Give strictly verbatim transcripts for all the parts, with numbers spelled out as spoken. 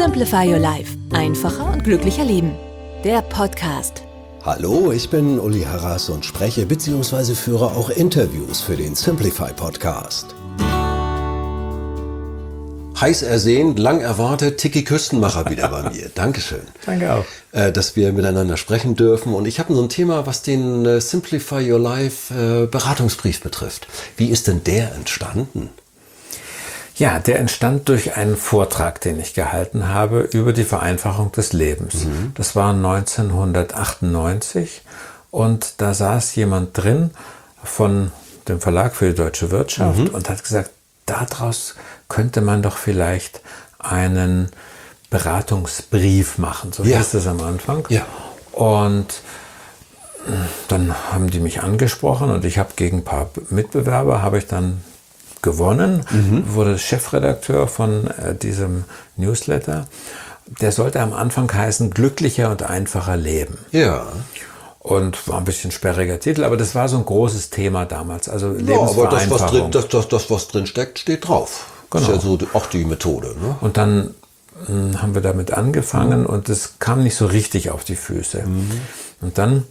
Simplify Your Life. Einfacher und glücklicher leben. Der Podcast. Hallo, ich bin Uli Harras und spreche bzw. führe auch Interviews für den Simplify Podcast. Heiß ersehnt, lang erwartet, Tiki Küstenmacher wieder bei mir. Dankeschön. Danke auch. Äh, dass wir miteinander sprechen dürfen. Und ich habe so ein Thema, was den äh, Simplify Your Life äh, Beratungsbrief betrifft. Wie ist denn der entstanden? Ja, der entstand durch einen Vortrag, den ich gehalten habe über die Vereinfachung des Lebens. Mhm. Das war neunzehnhundertachtundneunzig und da saß jemand drin von dem Verlag für die Deutsche Wirtschaft mhm. und hat gesagt, daraus könnte man doch vielleicht einen Beratungsbrief machen. So ja. hieß es am Anfang. Ja. Und dann haben die mich angesprochen und ich habe gegen ein paar Mitbewerber, habe ich dann gewonnen, mhm. wurde Chefredakteur von äh, diesem Newsletter. Der sollte am Anfang heißen, glücklicher und einfacher leben. Ja. Und war ein bisschen sperriger Titel, aber das war so ein großes Thema damals. Also ja, aber das was, drin, Lebensvereinfachung. das, das, das, was drin steckt, steht drauf. Genau. Das ist ja so auch die Methode. Ne? Und dann mh, haben wir damit angefangen mhm. und es kam nicht so richtig auf die Füße. Mhm. Und dann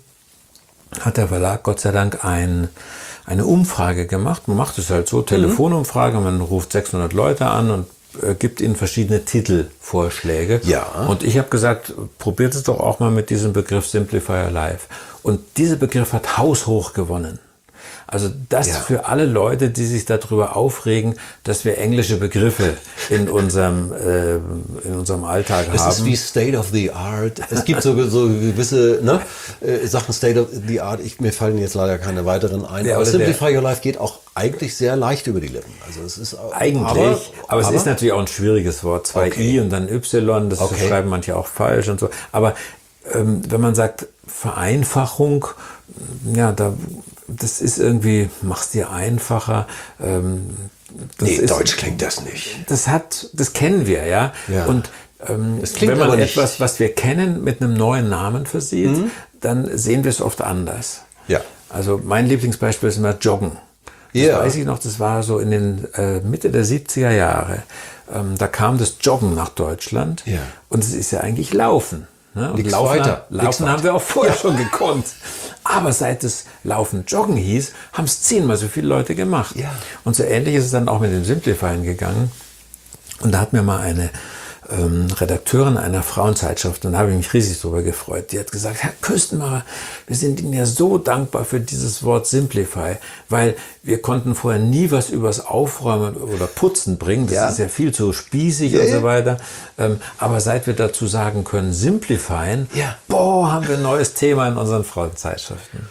hat der Verlag Gott sei Dank ein eine Umfrage gemacht. Man macht es halt so, Telefonumfrage, man ruft sechshundert Leute an und äh, gibt ihnen verschiedene Titelvorschläge. Ja. Und ich habe gesagt, probiert es doch auch mal mit diesem Begriff Simplify Your Life. Und dieser Begriff hat haushoch gewonnen. Also das ja. für alle Leute, die sich darüber aufregen, dass wir englische Begriffe in unserem, äh, in unserem Alltag das haben. Das ist wie State of the Art. Es gibt so, so gewisse ne, äh, Sachen State of the Art. Ich, mir fallen jetzt leider keine weiteren ein. Ja, aber Simplify Your Life geht auch eigentlich sehr leicht über die Lippen. Also es ist eigentlich, aber, aber, aber es ist natürlich auch ein schwieriges Wort. Zwei okay. I und dann Y, das okay. schreiben manche auch falsch und so. Aber ähm, wenn man sagt Vereinfachung, ja, da das ist irgendwie, mach's dir einfacher. Ähm, das nee, ist, Deutsch klingt das nicht. Das hat, das kennen wir, ja. ja. Und ähm, das klingt wenn man aber nicht. etwas, was wir kennen, mit einem neuen Namen versieht, mhm. dann sehen wir es oft anders. Ja. Also mein Lieblingsbeispiel ist immer Joggen. Das ja. weiß ich noch, das war so in den äh, Mitte der siebziger Jahre. Ähm, da kam das Joggen nach Deutschland ja. und es ist ja eigentlich Laufen. Ne? Und Lieg's Laufen, weiter. Laufen haben wir auch vorher ja. schon gekonnt. Aber seit es Laufen Joggen hieß, haben es zehnmal so viele Leute gemacht. Ja. Und so ähnlich ist es dann auch mit dem Simplifying gegangen. Und da hat mir mal eine ähm, Redakteurin einer Frauenzeitschrift, und da habe ich mich riesig drüber gefreut, die hat gesagt, Herr Küstenmacher, wir sind Ihnen ja so dankbar für dieses Wort Simplify, weil wir konnten vorher nie was übers Aufräumen oder Putzen bringen, das ja. ist ja viel zu spießig ja. und so weiter, ähm, aber seit wir dazu sagen können, Simplifyen, ja. boah, haben wir ein neues Thema in unseren Frauenzeitschriften.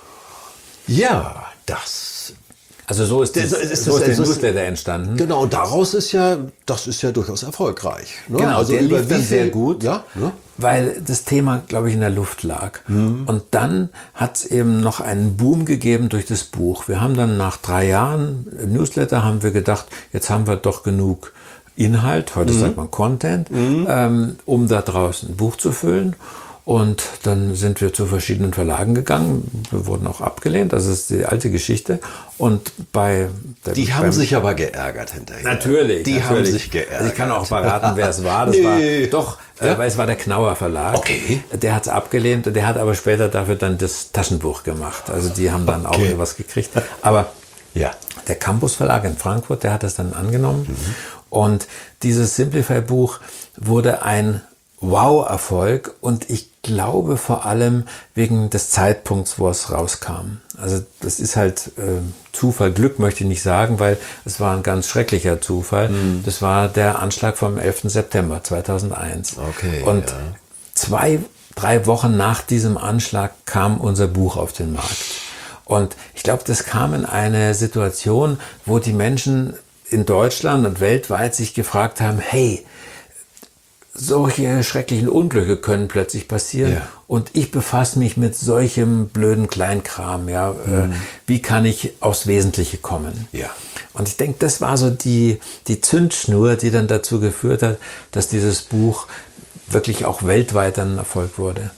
Ja, das Also so ist, das, das, ist, so ist das, der Newsletter entstanden. Genau, und daraus ist ja, das ist ja durchaus erfolgreich. Ne? Genau, also der über lief dann sehr gut, ja, ne? weil das Thema, glaube ich, in der Luft lag. Mhm. Und dann hat es eben noch einen Boom gegeben durch das Buch. Wir haben dann nach drei Jahren Newsletter haben wir gedacht, jetzt haben wir doch genug Inhalt, heute mhm. sagt man Content, mhm. ähm, um da draußen ein Buch zu füllen. Und dann sind wir zu verschiedenen Verlagen gegangen. Wir wurden auch abgelehnt. Das ist die alte Geschichte. Und bei der Die haben sich aber geärgert hinterher. Natürlich. Die natürlich. haben sich geärgert. Also ich kann auch verraten, wer es war. Das nee. war doch, ja? äh, weil es war der Knauer Verlag. Okay. Der hat es abgelehnt. Der hat aber später dafür dann das Taschenbuch gemacht. Also die haben dann okay. auch was gekriegt. Aber ja. der Campus Verlag in Frankfurt, der hat es dann angenommen. Mhm. Und dieses Simplify-Buch wurde ein Wow-Erfolg und ich glaube vor allem wegen des Zeitpunkts, wo es rauskam. Also das ist halt äh, Zufall, Glück möchte ich nicht sagen, weil es war ein ganz schrecklicher Zufall. Mhm. Das war der Anschlag vom elften September zweitausendeins. Okay, und ja. zwei, drei Wochen nach diesem Anschlag kam unser Buch auf den Markt. Und ich glaube, das kam in eine Situation, wo die Menschen in Deutschland und weltweit sich gefragt haben, hey, solche schrecklichen Unglücke können plötzlich passieren ja. und ich befasse mich mit solchem blöden Kleinkram. Ja, mhm. äh, wie kann ich aufs Wesentliche kommen? Ja. Und ich denke, das war so die, die Zündschnur, die dann dazu geführt hat, dass dieses Buch wirklich auch weltweit ein Erfolg wurde.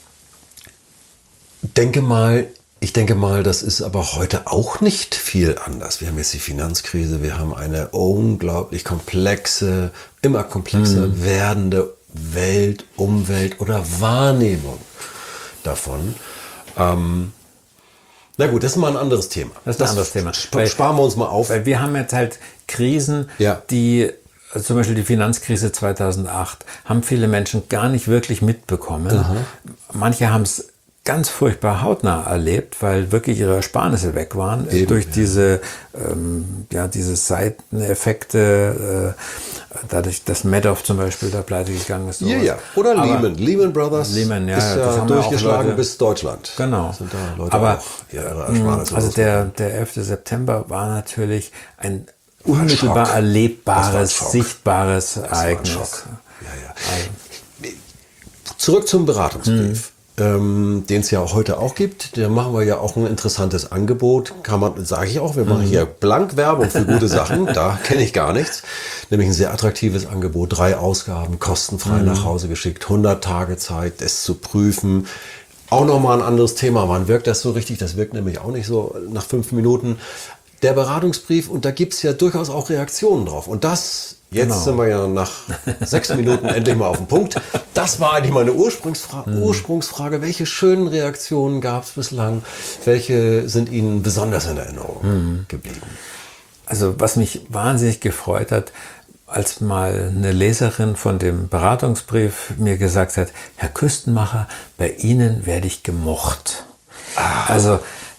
Denke mal, Ich denke mal, das ist aber heute auch nicht viel anders. Wir haben jetzt die Finanzkrise, wir haben eine unglaublich komplexe, immer komplexer mhm. werdende Welt, Umwelt oder Wahrnehmung davon. Ähm, na gut, das ist mal ein anderes Thema. Das ist ein anderes Thema. Sp- weil, sparen wir uns mal auf. Weil wir haben jetzt halt Krisen, ja. die, also zum Beispiel die Finanzkrise zweitausendacht, haben viele Menschen gar nicht wirklich mitbekommen. Aha. Manche haben es ganz furchtbar hautnah erlebt, weil wirklich ihre Ersparnisse weg waren. Eben, durch ja. diese, ähm, ja, diese Seiteneffekte, äh, dadurch, dass Madoff zum Beispiel da pleite gegangen ist. Ja, ja. Oder Aber Lehman. Lehman Brothers Lehman, ja, ist ja durchgeschlagen Leute, bis Deutschland. Genau. Sind da Leute Aber auch ihre Ersparnisse also der, der elfte September war natürlich ein unmittelbar ein erlebbares, sichtbares das Ereignis. Ja, ja. Also. Zurück zum Beratungsbrief. Mhm. Ähm, den es ja auch heute auch gibt. Da machen wir ja auch ein interessantes Angebot. Kann man, sage ich auch, wir machen hier blank Werbung für gute Sachen. Da kenne ich gar nichts. Nämlich ein sehr attraktives Angebot. Drei Ausgaben, kostenfrei mhm. nach Hause geschickt. hundert Tage Zeit, es zu prüfen. Auch nochmal ein anderes Thema. Wann wirkt das so richtig? Das wirkt nämlich auch nicht so nach fünf Minuten. Der Beratungsbrief, und da gibt es ja durchaus auch Reaktionen drauf. Und das, jetzt genau. sind wir ja nach sechs Minuten endlich mal auf den Punkt. Das war eigentlich meine Ursprungsfra- mhm. Ursprungsfrage. Welche schönen Reaktionen gab es bislang? Welche sind Ihnen besonders in Erinnerung mhm. geblieben? Also was mich wahnsinnig gefreut hat, als mal eine Leserin von dem Beratungsbrief mir gesagt hat, Herr Küstenmacher, bei Ihnen werde ich gemocht. Ah. Also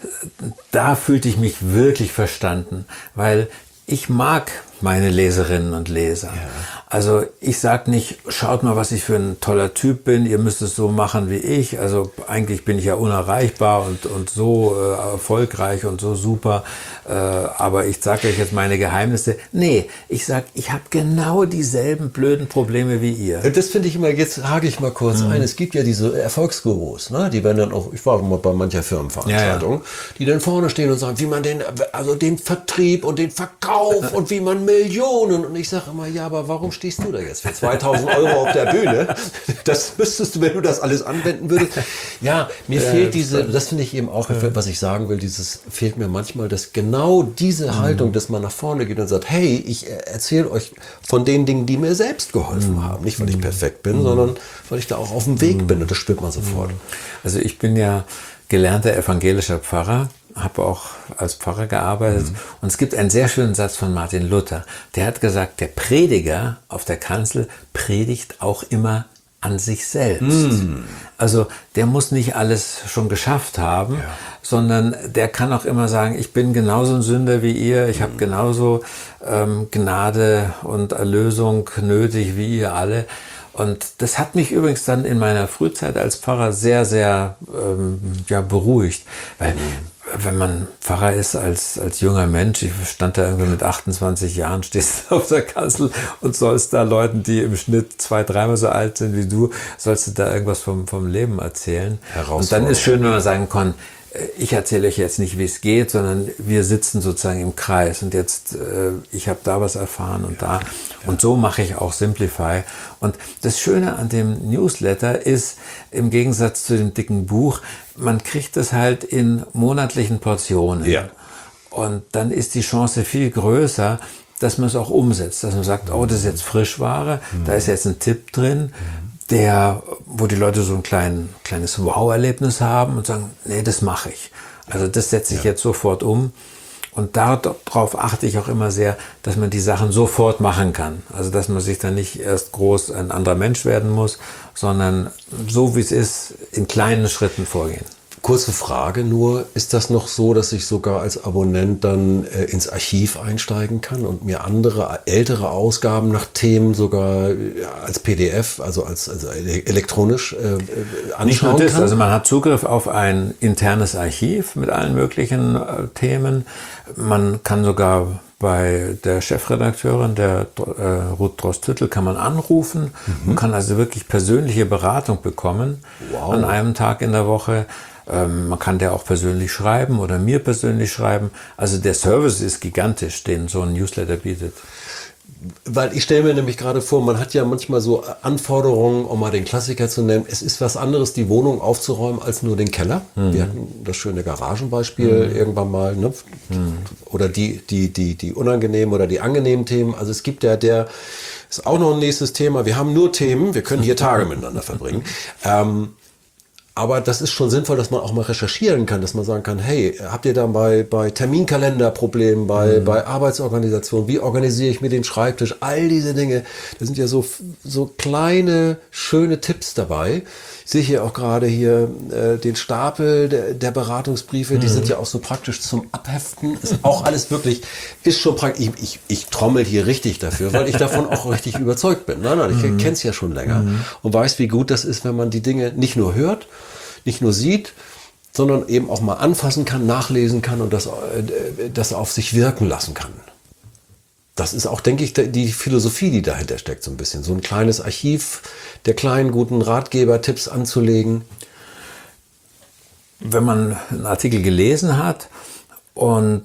da fühlte ich mich wirklich verstanden, weil ich mag meine Leserinnen und Leser. Ja. Also ich sage nicht, schaut mal, was ich für ein toller Typ bin, ihr müsst es so machen wie ich. Also eigentlich bin ich ja unerreichbar und, und so äh, erfolgreich und so super. Äh, aber ich sage euch jetzt meine Geheimnisse. Nee, ich sage, ich habe genau dieselben blöden Probleme wie ihr. Das finde ich immer, jetzt hake ich mal kurz mhm. ein. Es gibt ja diese Erfolgsgurus, ne? Die werden dann auch, ich war mal bei mancher Firmenveranstaltung, ja, ja. die dann vorne stehen und sagen, wie man den, also den Vertrieb und den Verkauf und wie man Millionen. Und ich sage immer, ja, aber warum stehst du da jetzt für zweitausend Euro auf der Bühne? Das müsstest du, wenn du das alles anwenden würdest. Ja, mir ja, fehlt diese, das finde ich eben auch, ja. was ich sagen will, dieses fehlt mir manchmal, dass genau diese mhm. Haltung, dass man nach vorne geht und sagt, hey, ich erzähle euch von den Dingen, die mir selbst geholfen mhm. haben. Nicht, weil ich perfekt bin, mhm. sondern weil ich da auch auf dem Weg mhm. bin. Und das spürt man sofort. Also ich bin ja gelernter evangelischer Pfarrer, habe auch als Pfarrer gearbeitet. Mhm. Und es gibt einen sehr schönen Satz von Martin Luther. Der hat gesagt, der Prediger auf der Kanzel predigt auch immer an sich selbst. Mhm. Also der muss nicht alles schon geschafft haben, ja. sondern der kann auch immer sagen, ich bin genauso ein Sünder wie ihr, ich mhm. habe genauso ähm, Gnade und Erlösung nötig wie ihr alle. Und das hat mich übrigens dann in meiner Frühzeit als Pfarrer sehr, sehr ähm, ja, beruhigt, weil wenn man Pfarrer ist als, als junger Mensch, ich stand da irgendwie mit achtundzwanzig Jahren, stehst auf der Kanzel und sollst da Leuten, die im Schnitt zwei, dreimal so alt sind wie du, sollst du da irgendwas vom, vom Leben erzählen. Und dann ist schön, wenn man sagen kann, ich erzähle euch jetzt nicht, wie es geht, sondern wir sitzen sozusagen im Kreis und jetzt, äh, ich habe da was erfahren und da. Und so mache ich auch Simplify. Und das Schöne an dem Newsletter ist, im Gegensatz zu dem dicken Buch, man kriegt es halt in monatlichen Portionen. Ja. Und dann ist die Chance viel größer, dass man es auch umsetzt. Dass man sagt, oh, das ist jetzt Frischware, mhm. da ist jetzt ein Tipp drin, mhm. der, wo die Leute so ein klein, kleines Wow-Erlebnis haben und sagen, nee, das mache ich. Also das setze ich ja. jetzt sofort um. Und darauf achte ich auch immer sehr, dass man die Sachen sofort machen kann. Also dass man sich dann nicht erst groß ein anderer Mensch werden muss, sondern so wie es ist, in kleinen Schritten vorgehen. Kurze Frage nur, ist das noch so, dass ich sogar als Abonnent dann äh, ins Archiv einsteigen kann und mir andere, ältere Ausgaben nach Themen sogar äh, als P D F, also als, als elektronisch äh, anschauen Nicht nur das, kann? Also man hat Zugriff auf ein internes Archiv mit allen möglichen äh, Themen. Man kann sogar bei der Chefredakteurin, der äh, Ruth Drost-Hüttel, kann man anrufen. Mhm. Man kann also wirklich persönliche Beratung bekommen wow. an einem Tag in der Woche. Ähm, man kann der auch persönlich schreiben oder mir persönlich schreiben. Also der Service ist gigantisch, den so ein Newsletter bietet. Weil ich stelle mir nämlich gerade vor, man hat ja manchmal so Anforderungen, um mal den Klassiker zu nennen. Es ist was anderes, die Wohnung aufzuräumen, als nur den Keller. Mhm. Wir hatten das schöne Garagenbeispiel mhm. irgendwann mal. Ne? Mhm. Oder die, die, die, die unangenehmen oder die angenehmen Themen. Also es gibt ja der Ist auch noch ein nächstes Thema. Wir haben nur Themen, wir können hier Tage miteinander verbringen. Ähm, aber das ist schon sinnvoll, dass man auch mal recherchieren kann, dass man sagen kann, hey, habt ihr da bei, bei Terminkalenderproblemen, bei, mhm. bei Arbeitsorganisation, wie organisiere ich mir den Schreibtisch, all diese Dinge, da sind ja so, so kleine, schöne Tipps dabei. Ich sehe hier auch gerade hier äh, den Stapel der, der Beratungsbriefe, mhm. die sind ja auch so praktisch zum Abheften, ist auch alles wirklich, ist schon praktisch, ich, ich, ich trommel hier richtig dafür, weil ich davon auch richtig überzeugt bin. Nein, nein, ich mhm. kenne es ja schon länger mhm. und weiß, wie gut das ist, wenn man die Dinge nicht nur hört, nicht nur sieht, sondern eben auch mal anfassen kann, nachlesen kann und das, das auf sich wirken lassen kann. Das ist auch, denke ich, die Philosophie, die dahinter steckt, so ein bisschen. So ein kleines Archiv der kleinen, guten Ratgeber-Tipps anzulegen. Wenn man einen Artikel gelesen hat und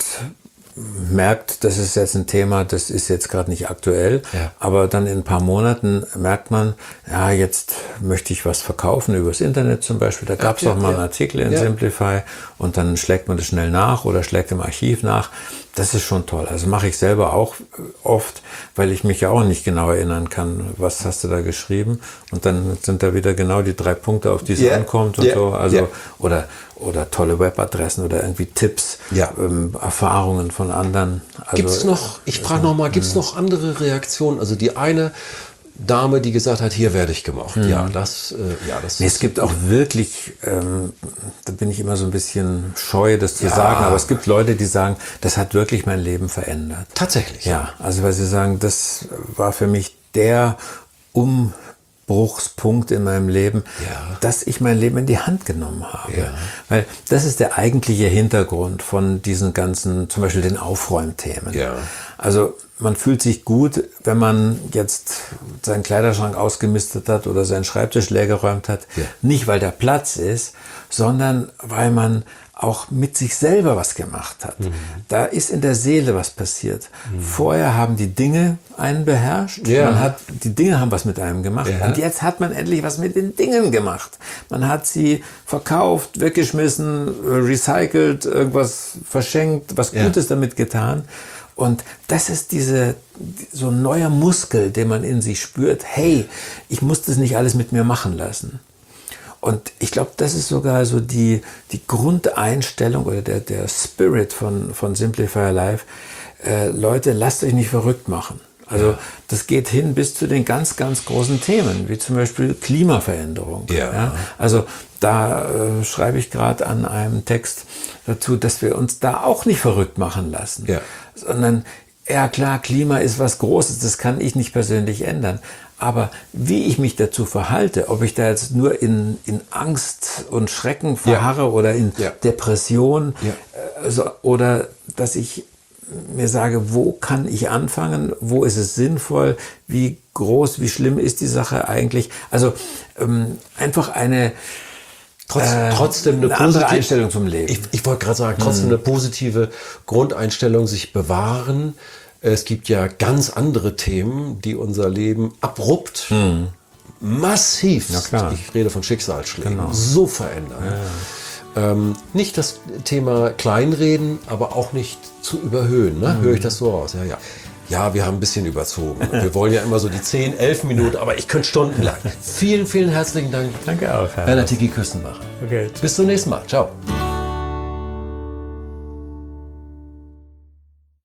merkt, das ist jetzt ein Thema, das ist jetzt gerade nicht aktuell, ja. aber dann in ein paar Monaten merkt man, ja, jetzt möchte ich was verkaufen übers Internet zum Beispiel. Da gab es ja, auch mal ja. einen Artikel in ja. Simplify und dann schlägt man das schnell nach oder schlägt im Archiv nach. Das ist schon toll. Also mache ich selber auch oft, weil ich mich ja auch nicht genau erinnern kann, was hast du da geschrieben. Und dann sind da wieder genau die drei Punkte, auf die es yeah. ankommt und yeah. so. Also yeah. oder oder tolle Webadressen oder irgendwie Tipps, ja. ähm, Erfahrungen von anderen. Also, gibt es noch, ich frage noch mal, gibt es noch andere Reaktionen? Also die eine Dame, die gesagt hat, hier werde ich gemocht. Mhm. Ja, das, äh, ja, das nee, es gibt auch wirklich, ähm, da bin ich immer so ein bisschen scheu, das zu ja. sagen, aber es gibt Leute, die sagen, das hat wirklich mein Leben verändert. Tatsächlich. Ja, also weil sie sagen, das war für mich der Umbruchspunkt in meinem Leben, ja. dass ich mein Leben in die Hand genommen habe. Ja. Weil das ist der eigentliche Hintergrund von diesen ganzen, zum Beispiel den Aufräumthemen. Ja. Also man fühlt sich gut, wenn man jetzt seinen Kleiderschrank ausgemistet hat oder seinen Schreibtisch leergeräumt hat. Ja. Nicht, weil der Platz ist, sondern weil man auch mit sich selber was gemacht hat. Mhm. Da ist in der Seele was passiert. Mhm. Vorher haben die Dinge einen beherrscht. Ja. Man hat, die Dinge haben was mit einem gemacht. Ja. Und jetzt hat man endlich was mit den Dingen gemacht. Man hat sie verkauft, weggeschmissen, recycelt, irgendwas verschenkt, was Gutes ja. damit getan. Und das ist diese, so ein neuer Muskel, den man in sich spürt. Hey, ich muss das nicht alles mit mir machen lassen. Und ich glaube, das ist sogar so die, die Grundeinstellung oder der, der Spirit von, von Simplify Life. Äh, Leute, lasst euch nicht verrückt machen. Also ja. das geht hin bis zu den ganz, ganz großen Themen, wie zum Beispiel Klimaveränderung. Ja. Ja? Also da äh, schreibe ich gerade an einem Text dazu, dass wir uns da auch nicht verrückt machen lassen. Ja. Sondern, ja klar, Klima ist was Großes, das kann ich nicht persönlich ändern. Aber wie ich mich dazu verhalte, ob ich da jetzt nur in, in Angst und Schrecken verharre ja. oder in ja. Depression ja. äh, so, oder dass ich mir sage, wo kann ich anfangen, wo ist es sinnvoll, wie groß, wie schlimm ist die Sache eigentlich. Also ähm, einfach eine, Trotz, äh, trotzdem eine, eine andere Einstellung zum Leben. Ich, ich wollte gerade sagen, trotzdem hm. eine positive Grundeinstellung sich bewahren. Es gibt ja ganz andere Themen, die unser Leben abrupt, hm. massiv, ich rede von Schicksalsschlägen, genau. so verändern. Ja. Ähm, nicht das Thema Kleinreden, aber auch nicht zu überhöhen. Ne? Mhm. Höre ich das so raus? Ja, ja. Ja, wir haben ein bisschen überzogen. Wir wollen ja immer so die zehn, elf Minuten, aber ich könnte stundenlang. Vielen, vielen herzlichen Dank. Danke auch, Herr Werner Tiki Küstenbach. Okay. Bis zum nächsten Mal. Ciao.